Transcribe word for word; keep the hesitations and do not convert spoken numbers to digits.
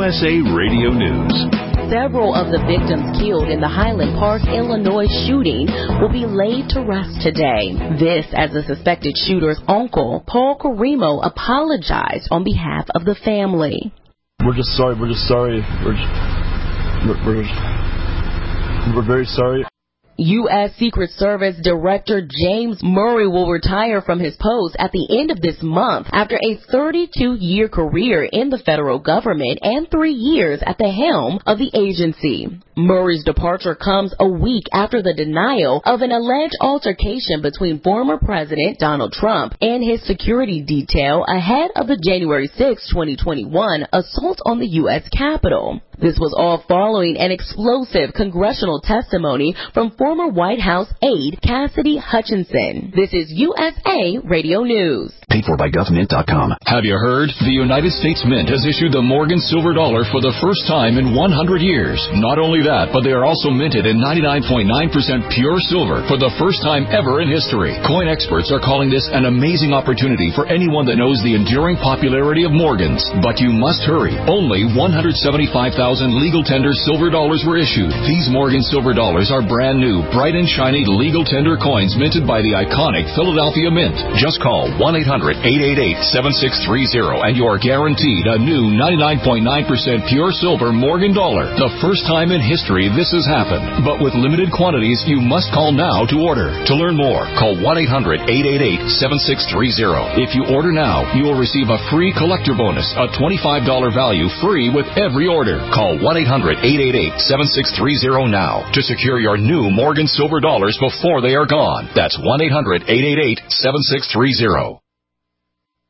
S A Radio News. Several of the victims killed in the Highland Park, Illinois shooting will be laid to rest today. This as the suspected shooter's uncle, Paul Carimo, apologized on behalf of the family. We're just sorry. We're just sorry. We're, just, we're, we're, we're very sorry. U S Secret Service Director James Murray will retire from his post at the end of this month after a thirty-two year career in the federal government and three years at the helm of the agency. Murray's departure comes a week after the denial of an alleged altercation between former President Donald Trump and his security detail ahead of the January sixth, twenty twenty-one assault on the U S Capitol. This was all following an explosive congressional testimony from former White House aide Cassidy Hutchinson. This is U S A Radio News. Paid for by government dot com. Have you heard? The United States Mint has issued the Morgan Silver Dollar for the first time in one hundred years. Not only that, but they are also minted in ninety-nine point nine percent pure silver for the first time ever in history. Coin experts are calling this an amazing opportunity for anyone that knows the enduring popularity of Morgans. But you must hurry. Only one hundred seventy-five thousand legal tender silver dollars were issued. These Morgan Silver Dollars are brand new, bright and shiny legal tender coins minted by the iconic Philadelphia Mint. Just call one eight hundred, eight eight eight, seven six three zero and you are guaranteed a new ninety-nine point nine percent pure silver Morgan dollar. The first time in history this has happened. But with limited quantities, you must call now to order. To learn more, call one eight hundred, eight eight eight, seven six three zero. If you order now, you will receive a free collector bonus, a twenty-five dollars value free with every order. Call one eight hundred, eight eight eight, seven six three zero now to secure your new Morgan Silver Dollars before they are gone. That's one eight hundred, eight eight eight, seven six three zero.